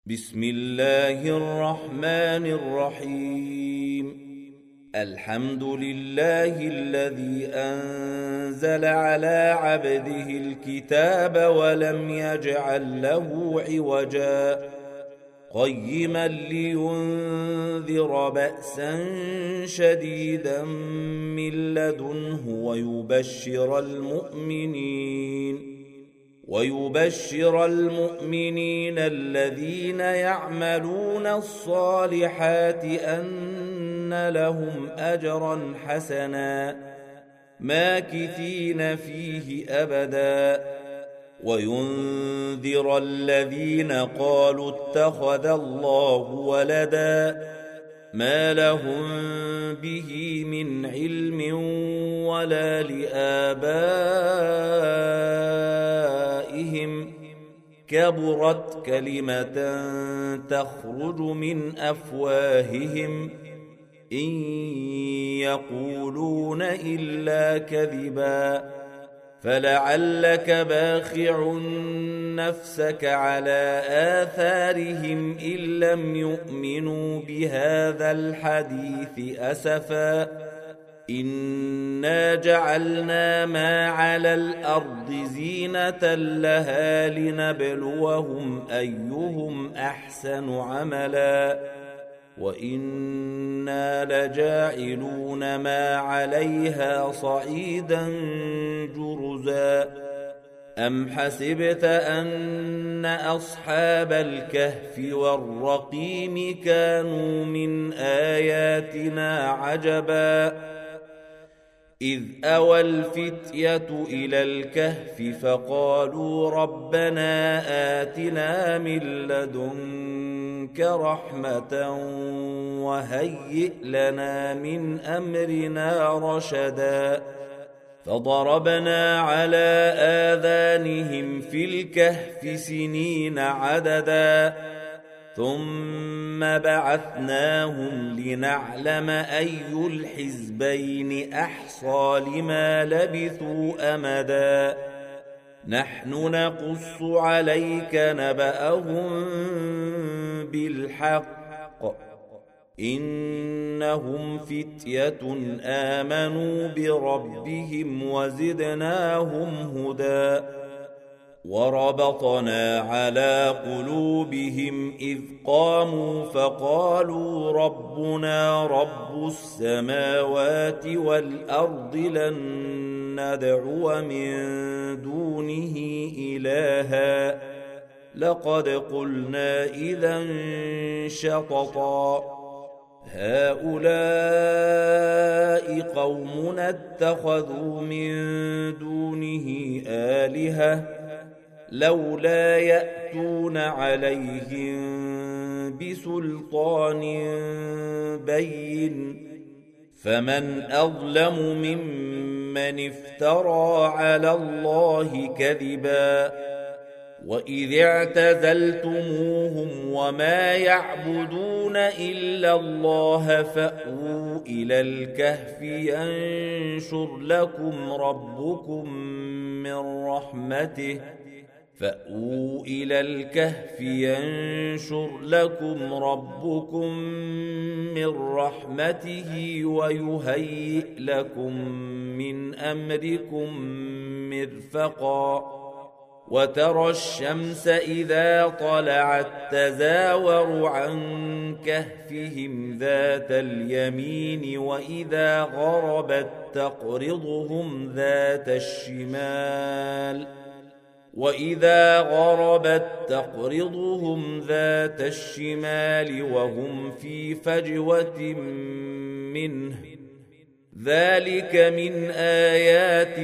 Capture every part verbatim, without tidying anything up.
بسم الله الرحمن الرحيم. الحمد لله الذي أنزل على عبده الكتاب ولم يجعل له عوجا قيما لينذر بأسا شديدا من لدنه ويبشر المؤمنين ويبشر المؤمنين الذين يعملون الصالحات أن لهم أجرا حسنا ماكثين فيه أبدا وينذر الذين قالوا اتخذ الله ولدا ما لهم به من علم ولا لآبائهم كبرت كلمة تخرج من أفواههم إن يقولون إلا كذبا فلعلك باخع نفسك على آثارهم إن لم يؤمنوا بهذا الحديث أسفا إنا جعلنا ما على الأرض زينة لها لنبلوهم أيهم أحسن عملا وإنا لجاعلون ما عليها صعيدا جرزا أم حسبت أن أصحاب الكهف والرقيم كانوا من آياتنا عجبا إذ أوى الفتية إلى الكهف فقالوا ربنا آتنا من لدنك رحمة وهيئ لنا من أمرنا رشدا فضربنا على آذانهم في الكهف سنين عددا ثم بعثناهم لنعلم أي الحزبين أحصى لما لبثوا أمدا نحن نقص عليك نبأهم بالحق إنهم فتية آمنوا بربهم وزدناهم هدى وربطنا على قلوبهم إذ قاموا فقالوا ربنا رب السماوات والأرض لن ندعو من دونه إلها لقد قلنا إذا شططا هؤلاء قومنا اتخذوا من دونه آلهة لولا يأتون عليهم بسلطان بين فمن أظلم ممن افترى على الله كذبا وإذ اعتزلتموهم وما يعبدون إلا الله فأووا إلى الكهف ينشر لكم ربكم من رحمته فأووا إلى الكهف ينشر لكم ربكم من رحمته ويهيئ لكم من أمركم مرفقا وترى الشمس إذا طلعت تزاور عن كهفهم ذات اليمين وإذا غربت تقرضهم ذات الشمال وإذا غربت تقرضهم ذات الشمال وهم في فجوة منه ذلك من آيات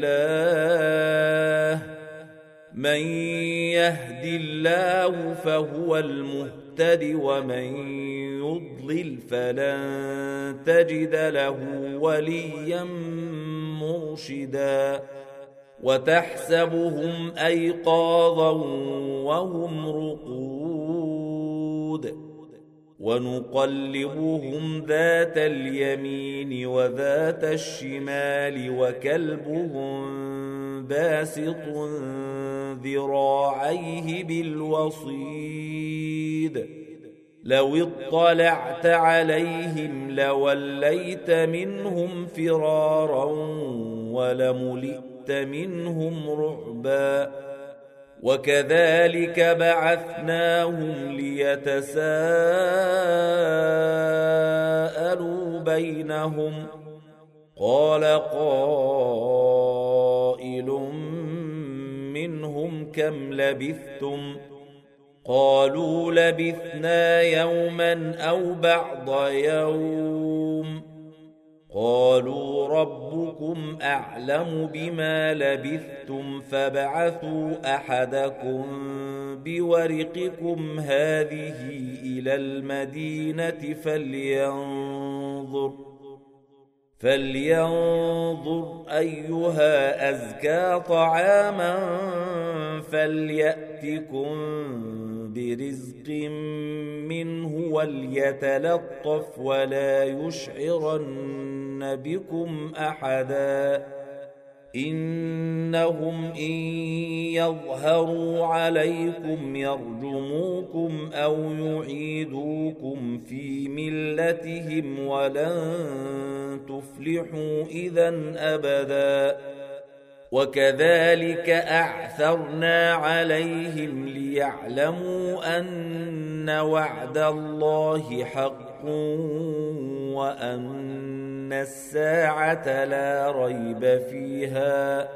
الله من يهد الله فهو المهتد ومن يضلل فلن تجد له وليا مرشدا وتحسبهم أيقاظا وهم رقود ونقلبهم ذات اليمين وذات الشمال وكلبهم باسط ذراعيه بالوصيد لو اطلعت عليهم لوليت منهم فرارا ولملئت منهم رعبا وكذلك بعثناهم ليتساءلوا بينهم قال قائل منهم كم لبثتم قالوا لبثنا يوما أو بعض يوم قالوا ربكم أعلم بما لبثتم فابعثوا أحدكم بورقكم هذه إلى المدينة فلينظر فلينظر أيها أزكى طعاما فليأتكم برزق منه وليتلطف ولا يشعرن بكم أحدا إنهم إن يظهروا عليكم يرجموكم أو يعيدوكم في ملتهم ولن تفلحوا إذن أبدا وكذلك أعثرنا عليهم ليعلموا أن وعد الله حق وأن الساعة لا ريب فيها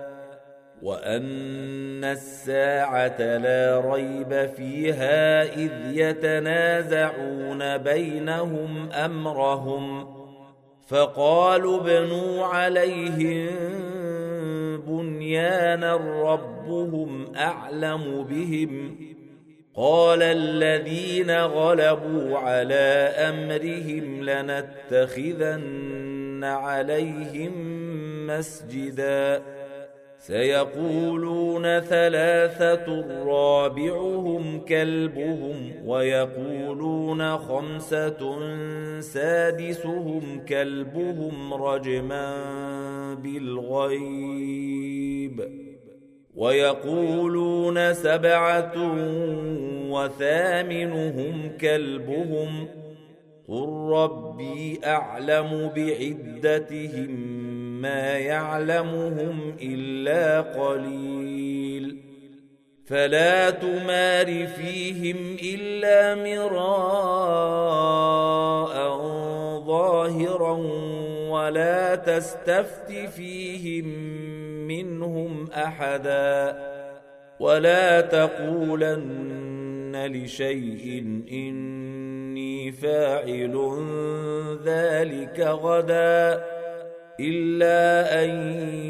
وأن الساعة لا ريب فيها إذ يتنازعون بينهم أمرهم فقالوا ابنوا عليهم بنيانا ربهم أعلم بهم قال الذين غلبوا على أمرهم لنتخذن عليهم مسجدا سيقولون ثلاثة رابعهم كلبهم ويقولون خمسة سادسهم كلبهم رجما بالغيب ويقولون سبعة وثامنهم كلبهم قل ربي أعلم بعدتهم ما يعلمهم إلا قليل فلا تمار فيهم إلا مراء ظاهرا ولا تستفت فيهم منهم أحدا ولا تقولن لشيء إني فاعل ذلك غدا إلا أن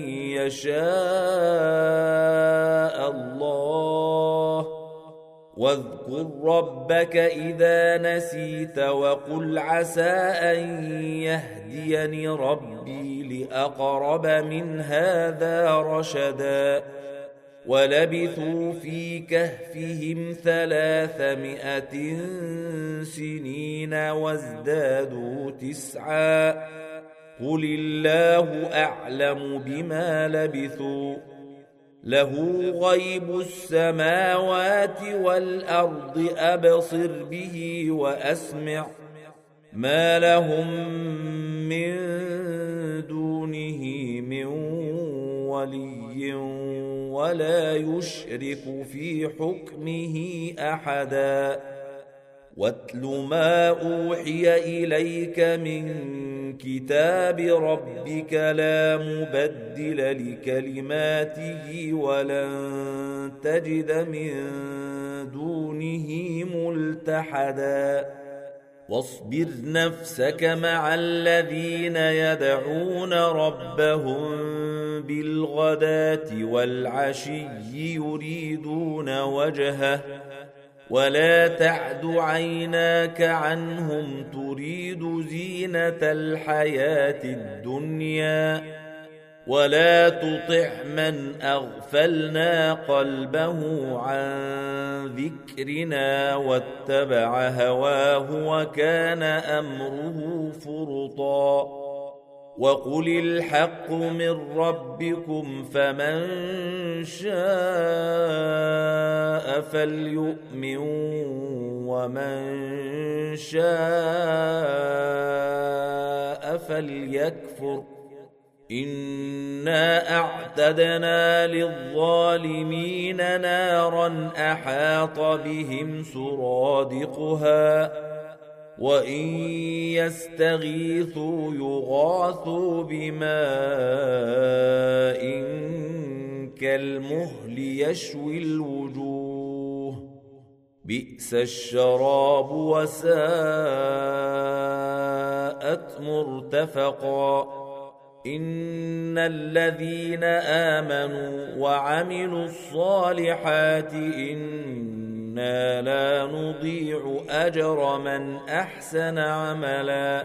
يشاء الله واذكر ربك إذا نسيت وقل عسى أن يهديني ربي لأقرب من هذا رشدا ولبثوا في كهفهم ثلاثمائة سنين وازدادوا تسعا قل الله أعلم بما لبثوا له غيب السماوات والأرض أبصر به وأسمع ما لهم من دونه من ولي ولا يشرك في حكمه أحدا واتل ما أوحي إليك من كتاب ربك لا مبدل لكلماته ولن تجد من دونه ملتحدا واصبر نفسك مع الذين يدعون ربهم بالغداة والعشي يريدون وجهه ولا تعد عيناك عنهم تريد زينة الحياة الدنيا ولا تطع من أغفلنا قلبه عن ذكرنا واتبع هواه وكان أمره فرطا وقل الحق من ربكم فمن شاء فليؤمن ومن شاء فليكفر إنا أعتدنا للظالمين نارا أحاط بهم سرادقها وإن يستغيثوا يغاثوا بماء كالمهل يشوي الوجوه بئس الشراب وساءت مرتفقا إن الذين آمنوا وعملوا الصالحات إنا لا نضيع أجر من أحسن عملا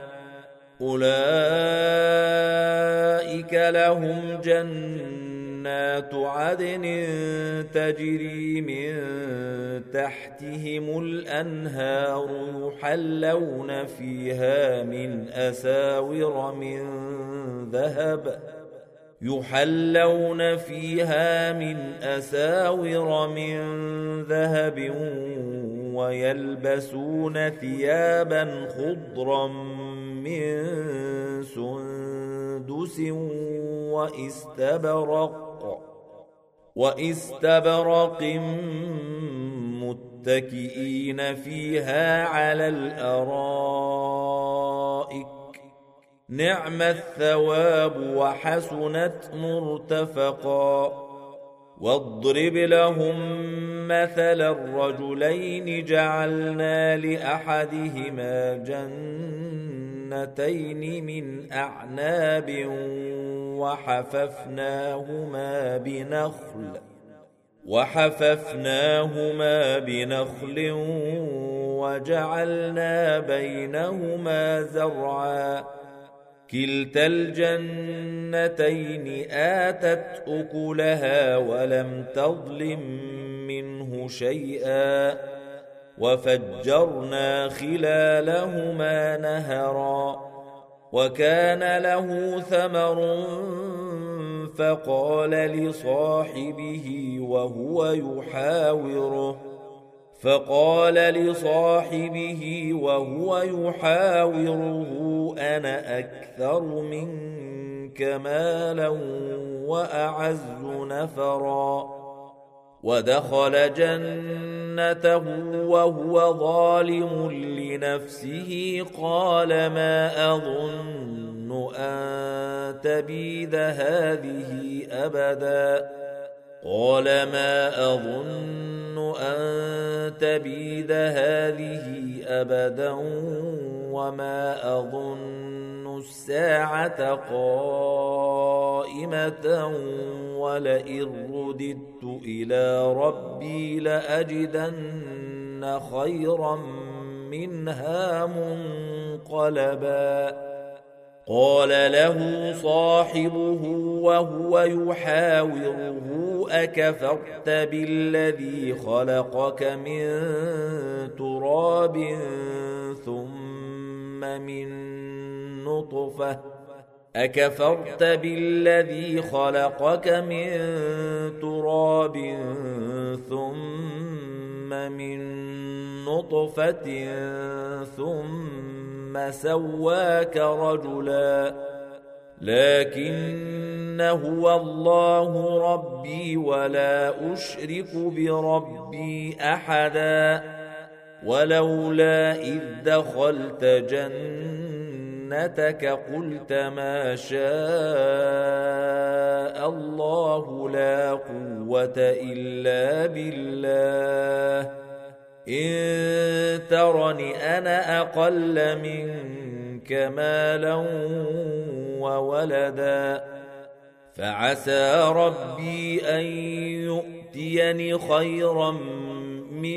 أولئك لهم جنات عدن تجري من تحتهم الأنهار يحلون فيها من أساور من ذهب يحلون فيها من أساور من ذهب ويلبسون ثيابا خضرا من سندس واستبرق واستبرق متكئين فيها على الأرائك نعم الثواب وحسنت مرتفقا واضرب لهم مثل الرجلين جعلنا لأحدهما جنتين من أعناب وحففناهما بنخل وحففناهما بنخل وجعلنا بينهما زرعا كلتا الجنتين آتت أكلها ولم تظلم منه شيئا وفجرنا خلالهما نهرا وكان له ثمر فقال لصاحبه وهو يحاوره فقال لصاحبه وهو يحاوره أنا أكثر منك مالا وأعز نفرا ودخل جنته وهو ظالم لنفسه قال ما أظن أن تبيد هذه أبدا قال ما أظن أن تبيد هذه أبدا وما أظن الساعة قائمة ولئن رددت إلى ربي لأجدن خيرا منها منقلبا قال له صاحبه وهو يحاوره أكفرت بالذي خلقك من تراب ثم من نطفة أكفرت بالذي خلقك من تراب ثم من نطفة ثم سواك رجلا لكن هو الله ربي ولا أشرك بربي أحدا ولولا إذ دخلت جنتك قلت ما شاء الله لا قوة إلا بالله إن ترني أنا أقل منك مالا وولدا فعسى ربي أن يؤتيني خيرا من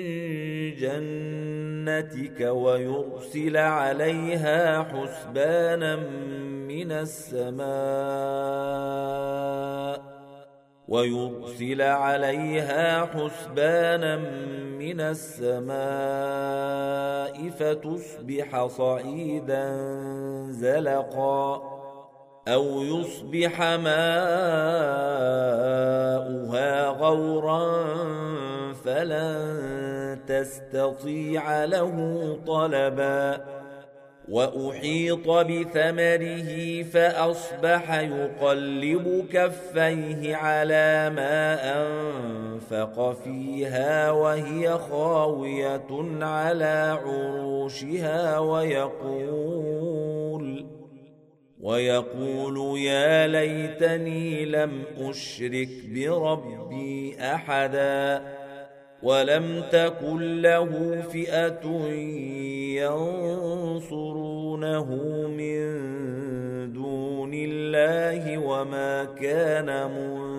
جنتك ويرسل عليها حسبانا من السماء ويرسل عليها حسبانا من السماء فتصبح صعيدا زلقا أو يصبح ماؤها غورا فلن تستطيع له طلبا وأحيط بثمره فأصبح يقلب كفيه على ما أنفق فيها وهي خاوية على عروشها ويقول ويقول يا ليتني لم أشرك بربي أحدا ولم تكن له فئة ينصرونه من دون الله وما كان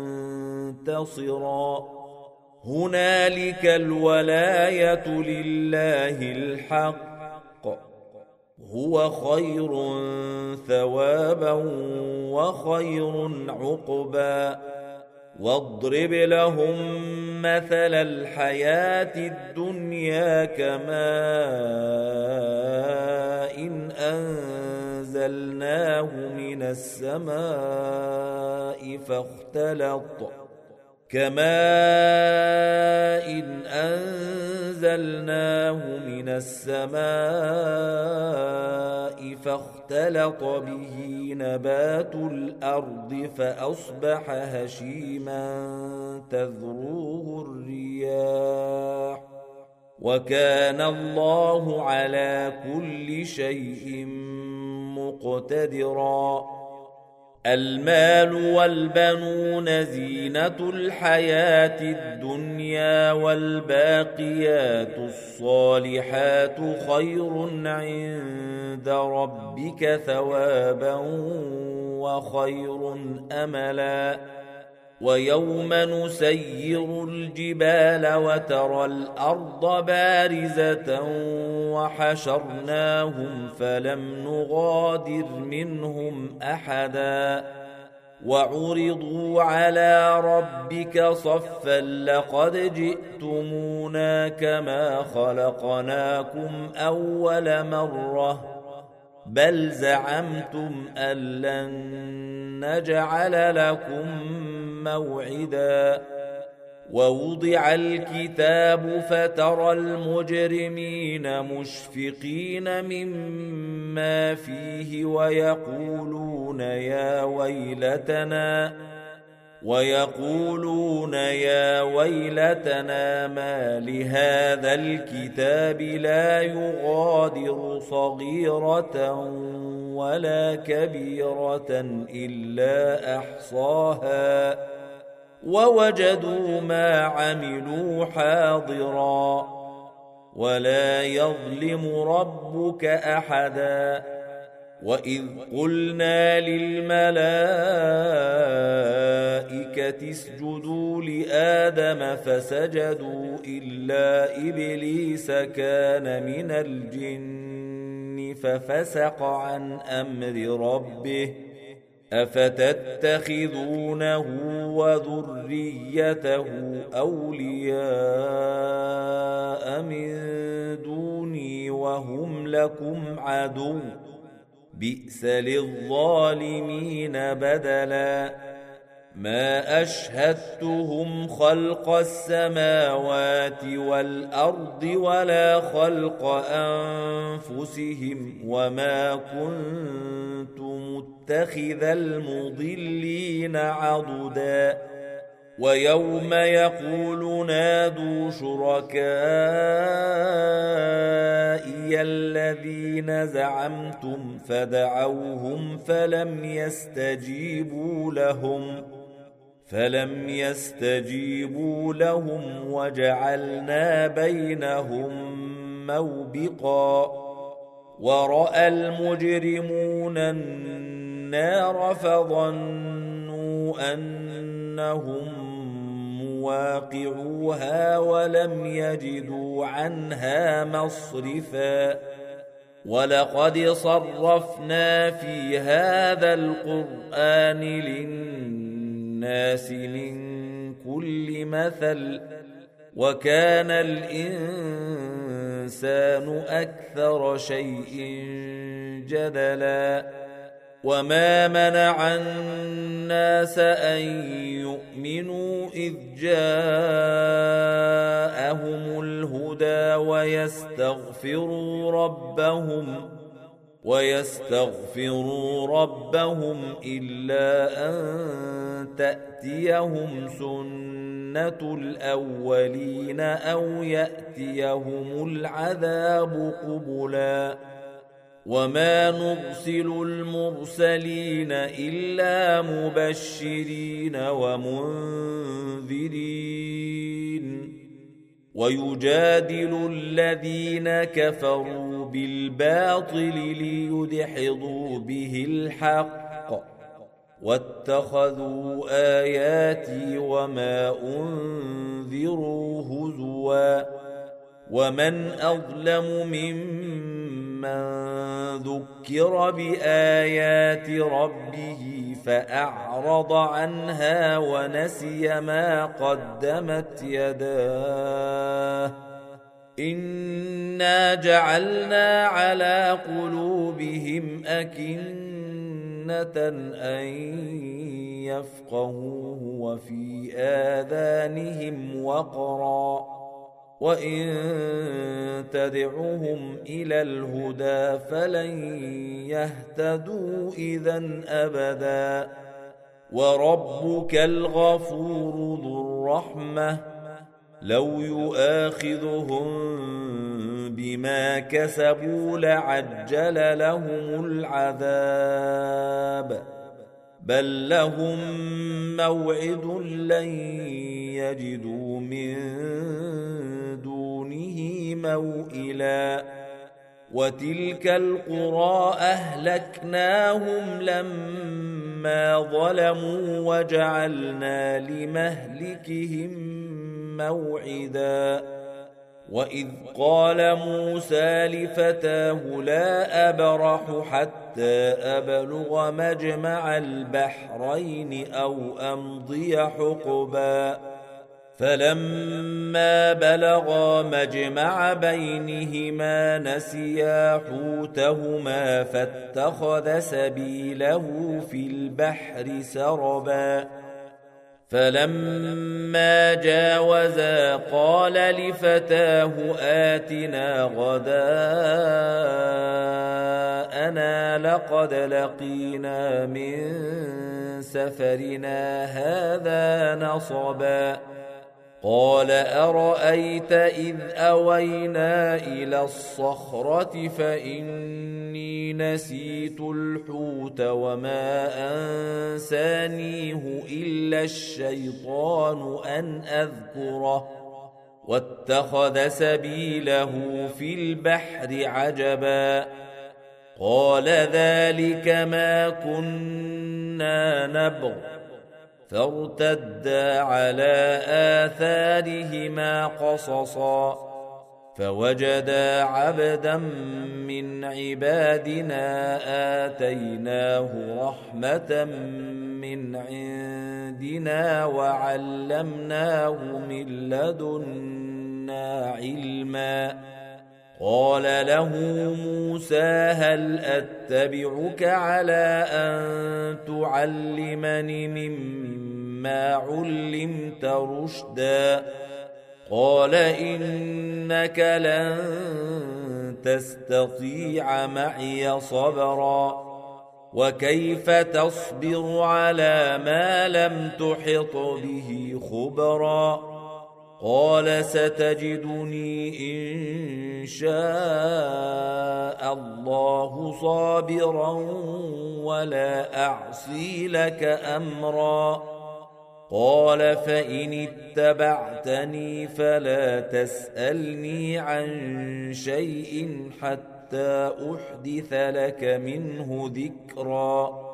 منتصرا هنالك الولاية لله الحق هو خير ثوابا وخير عقبا واضرب لهم مثل الحياة الدنيا كماء إن أنزلناه من السماء فاختلط كماء إن أنزلناه من السماء فاختلط به نبات الأرض فأصبح هشيما تذروه الرياح وكان الله على كل شيء مقتدرا المال والبنون زينة الحياة الدنيا والباقيات الصالحات خير عند ربك ثوابا وخير أملا ويوم نسير الجبال وترى الأرض بارزة وحشرناهم فلم نغادر منهم أحدا وعرضوا على ربك صفا لقد جئتمونا كما خلقناكم أول مرة بل زعمتم أن لن نجعل لكم موعدا ووضع الكتاب فترى المجرمين مشفقين مما فيه ويقولون يا ويلتنا ويقولون يا ويلتنا ما لهذا الكتاب لا يغادر صغيرة ولا كبيرة إلا أحصاها ووجدوا ما عملوا حاضرا ولا يظلم ربك أحدا وإذ قلنا للملائكة اسجدوا لآدم فسجدوا إلا إبليس كان من الجن ففسق عن أمر ربه أفتتخذونه وذريته أولياء من دوني وهم لكم عدو بئس للظالمين بدلا ما أشهدتهم خلق السماوات والأرض ولا خلق أنفسهم وما كنت متخذ المضلين عضدا ويوم يقول نادوا شركائي الذين زعمتم فدعوهم فلم يستجيبوا لهم فلم يستجيبوا لهم وجعلنا بينهم موبقا ورأى المجرمون النار فظنوا أنهم مواقعوها ولم يجدوا عنها مصرفا ولقد صرفنا في هذا القرآن للناس من كل مثل وكان الإنسان أكثر شيء جدلا وما منع الناس أن يؤمنوا إذ جاءهم الهدى ويستغفروا ربهم ويستغفروا ربهم إلا أن تأتيهم سنة الأولين أو يأتيهم العذاب قبلا وما نرسل المرسلين إلا مبشرين ومنذرين ويجادل الذين كفروا بالباطل ليدحضوا به الحق واتخذوا آياتي وما أنذروا هزوا ومن أظلم ممن ذكر بآيات ربه فأعرض عنها ونسي ما قدمت يداه إنا جعلنا على قلوبهم أكنة أن يفقهوه وفي آذانهم وقرا وإن تدعهم إلى الهدى فلن يهتدوا إذن أبدا وربك الغفور ذو الرحمة لو يؤاخذهم بما كسبوا لعجل لهم العذاب بل لهم موعد لن يجدوا من دونه موئلا وتلك القرى أهلكناهم لما ظلموا وجعلنا لمهلكهم موعدا وإذ قال موسى لفتاه لا أبرح حتى أبلغ مجمع البحرين أو أمضي حقبا فلما بلغا مجمع بينهما نسيا حوتهما فاتخذ سبيله في البحر سربا فلما جاوزا قال لفتاه آتنا غداءنا لقد لقينا من سفرنا هذا نصبا قال أرأيت إذ أوينا إلى الصخرة فإني نسيت الحوت وما أنسانيه إلا الشيطان أن أذكره واتخذ سبيله في البحر عجبا قال ذلك ما كنا نبغ فارتدا على آثارهما قصصا فوجدا عبدا من عبادنا آتيناه رحمة من عندنا وعلمناه من لدنا علما قال له موسى هل أتبعك على أن تعلمني مما علمت رشدا قال إنك لن تستطيع معي صبرا وكيف تصبر على ما لم تحط به خبرا قال ستجدني إن شاء الله صابرا ولا أعصي لك أمرا قال فإن اتبعتني فلا تسألني عن شيء حتى أحدث لك منه ذكرا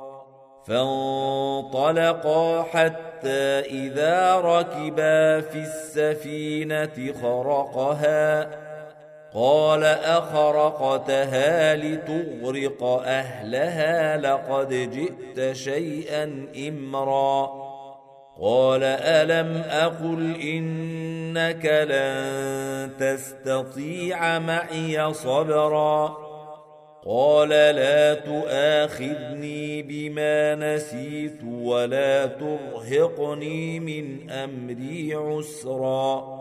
فانطلقا حتى إذا ركبا في السفينة خرقها قال أخرقتها لتغرق أهلها لقد جئت شيئا إمرا قال ألم أقل إنك لن تستطيع معي صبرا قال لا تؤاخذني بما نسيت ولا ترهقني من أمري عسرا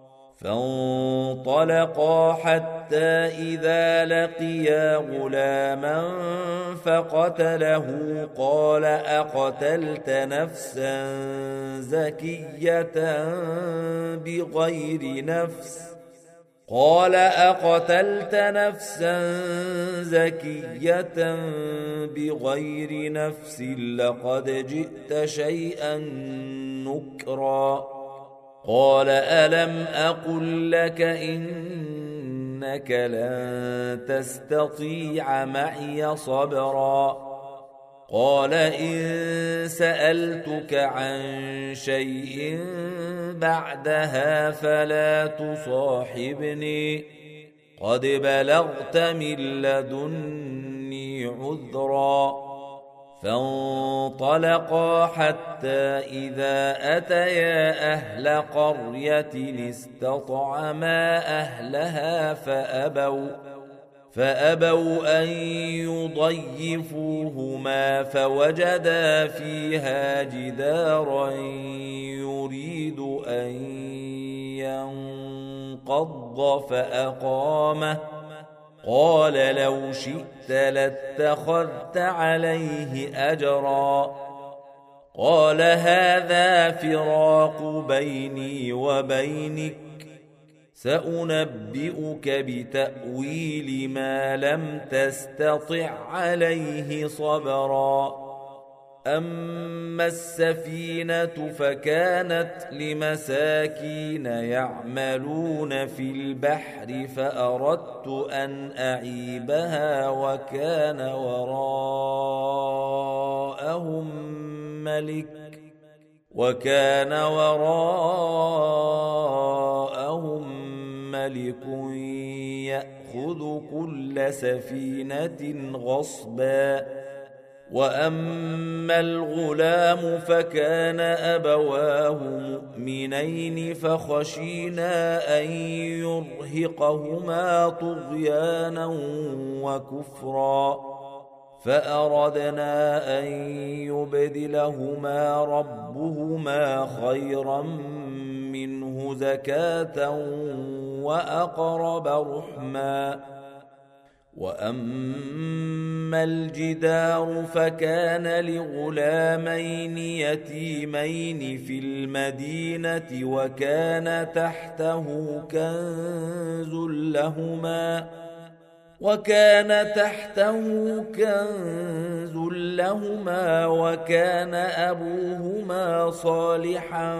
فانطلقا حتى إذا لقيا غلاما فقتله قال أقتلت نفسا زكية بغير نفس قال أقتلت نفسا زكية بغير نفس لقد جئت شيئا نكرا قال ألم أقل لك إنك لن تستطيع معي صبرا قال إن سألتك عن شيء بعدها فلا تصاحبني قد بلغت من لدني عذرا فانطلقا حتى إذا أتيا أهل قرية استطعما أهلها فأبوا فأبوا أن يضيفوهما فوجدا فيها جدارا يريد أن ينقض فأقامه قال لو شئت لاتخذت عليه أجرا قال هذا فراق بيني وبينك سأنبئك بتأويل ما لم تستطع عليه صبرا أما السفينة فكانت لمساكين يعملون في البحر فأردت أن أعيبها وكان وراءهم ملك وكان وراءهم ملك يأخذ كل سفينة غصبا وأما الغلام فكان أبواه مؤمنين فخشينا أن يرهقهما طغيانا وكفرا فأردنا أن يبدلهما ربهما خيرا منه زكاة وأقرب رحما وأما الجدار فكان لغلامين يتيمين في المدينة وكان تحته كنز لهما وكان تحته كنز لهما وكان أبوهما صالحا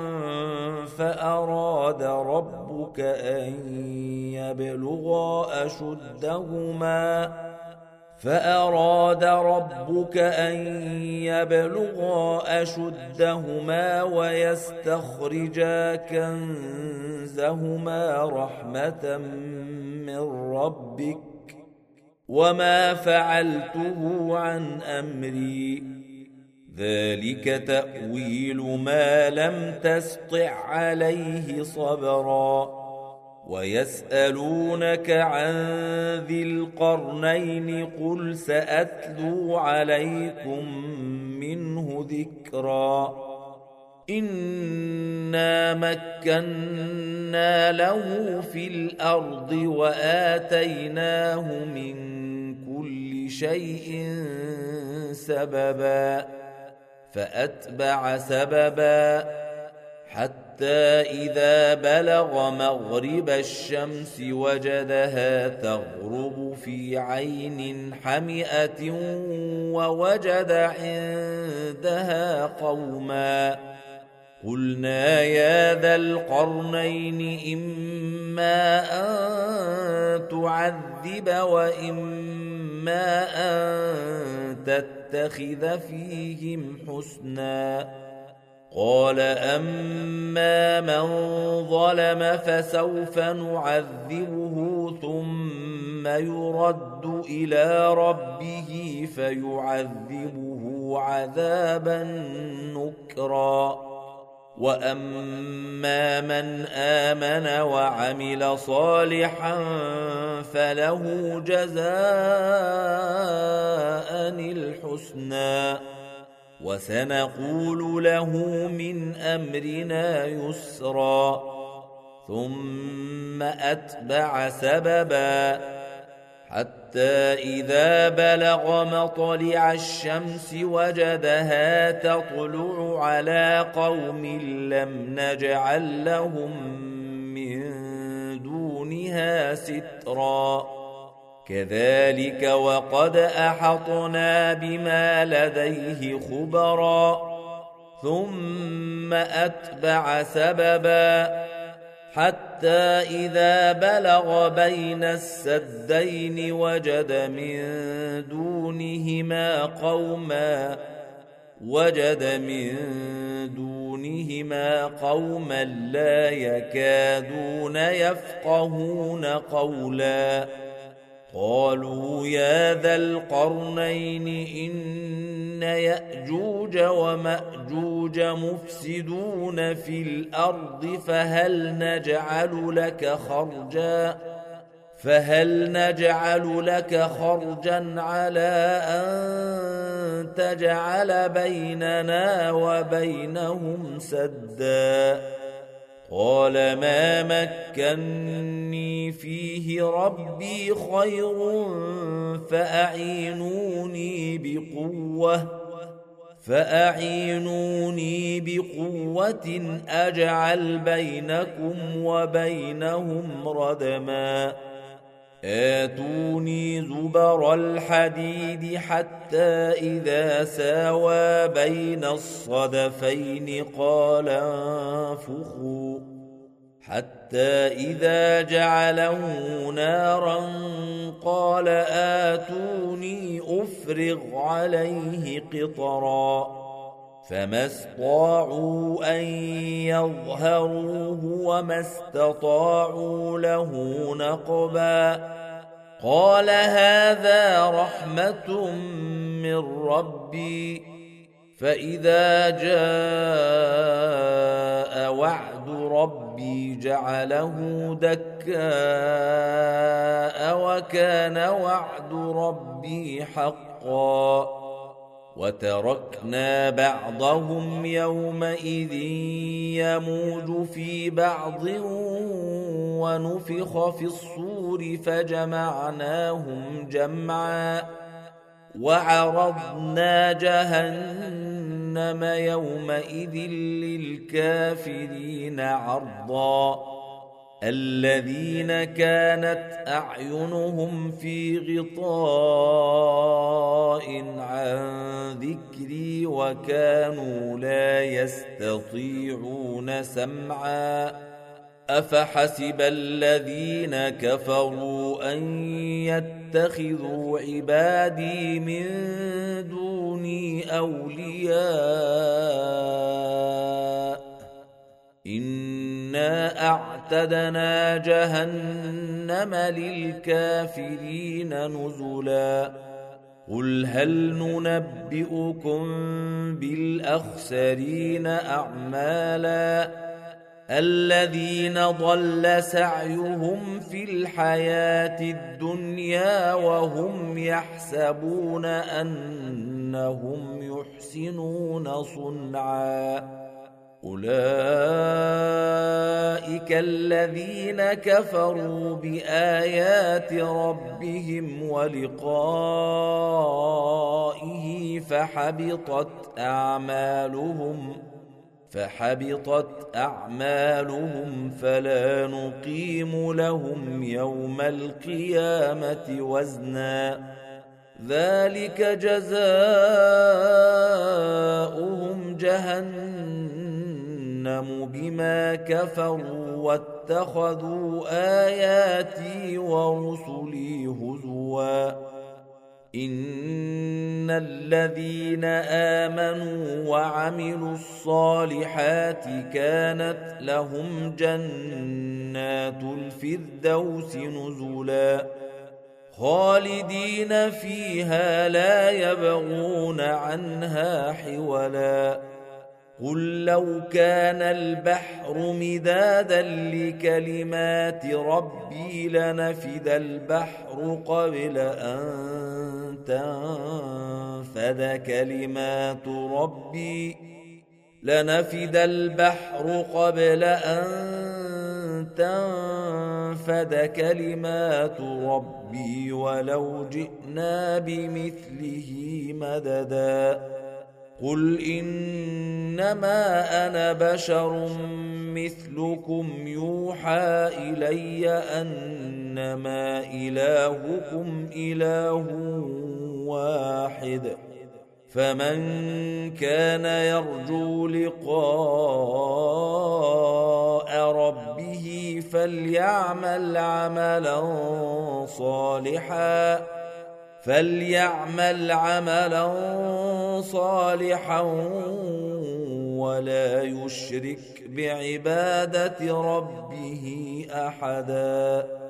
فأراد ربك أن يبلغا أشدهما فأراد ربك أن يبلغا أشدهما ويستخرجا كنزهما رحمة من ربك وما فعلته عن أمري ذلك تأويل ما لم تسطع عليه صبرا ويسألونك عن ذي القرنين قل سأتلو عليكم منه ذكرا إنا مكنا له في الأرض وآتيناه من كل شيء سببا فأتبع سببا حتى إذا بلغ مغرب الشمس وجدها تغرب في عين حمئة ووجد عندها قوما قلنا يا ذا القرنين إما أن تعذب وإما أن تتخذ فيهم حسنا قال أما من ظلم فسوف نعذبه ثم يرد إلى ربه فيعذبه عذابا نكرا وأما من آمن وعمل صالحا فله جزاء الحسنى وسنقول له من أمرنا يسرا ثم أتبع سببا حتى إذا بلغ مطلع الشمس وجدها تطلع على قوم لم نجعل لهم من دونها سترا كذلك وقد أحطنا بما لديه خبرا ثم أتبع سببا حتى إذا بلغ بين السدين وجد من دونهما قوما وجد من دونهما قوما لا يكادون يفقهون قولا قالوا يا ذا القرنين إن يأجوج ومأجوج مفسدون في الأرض فهل نجعل لك خرجا فهل نجعل لك خرجا على أن تجعل بيننا وبينهم سدا قال ما مكني فيه ربي خير فأعينوني بقوة فأعينوني بقوة أجعل بينكم وبينهم ردما آتوني زبر الحديد حتى إذا ساوى بين الصدفين قال انفخوا حتى إذا جعله نارا قال آتوني أفرغ عليه قطرا فما استطاعوا أن يظهروه وما استطاعوا له نقبا قال هذا رحمة من ربي فإذا جاء وعد ربي جعله دكاء وكان وعد ربي حقا وتركنا بعضهم يومئذ يموج في بعض ونفخ في الصور فجمعناهم جمعا وعرضنا جهنم يومئذ للكافرين عرضا الذين كانت أعينهم في غطاء عن ذكري وكانوا لا يستطيعون سمعا أفحسب الذين كفروا أن يتخذوا عبادي من دوني أولياء إنا أعتدنا جهنم للكافرين نزلا قل هل ننبئكم بالأخسرين أعمالا الذين ضل سعيهم في الحياة الدنيا وهم يحسبون أنهم يحسنون صنعا أولئك الذين كفروا بآيات ربهم ولقائه فحبطت أعمالهم فحبطت أعمالهم فلا نقيم لهم يوم القيامة وزنا ذلك جزاؤهم جهنم بما كفروا واتخذوا آياتي ورسلي هزوا إن الذين آمنوا وعملوا الصالحات كانت لهم جنات الفردوس نزلا خالدين فيها لا يبغون عنها حولا قل لو كان البحر مدادا لكلمات ربي لنفد البحر قبل أن تنفد كلمات ربي لنفد البحر قبل أن تنفد كلمات ربي ولو جئنا بمثله مددا قل إنما أنا بشر مثلكم يوحى إلي أنما إلهكم إله واحد فمن كان يرجو لقاء ربه فليعمل عملا صالحا فليعمل عملا صالحا ولا يشرك بعبادة ربه أحدا.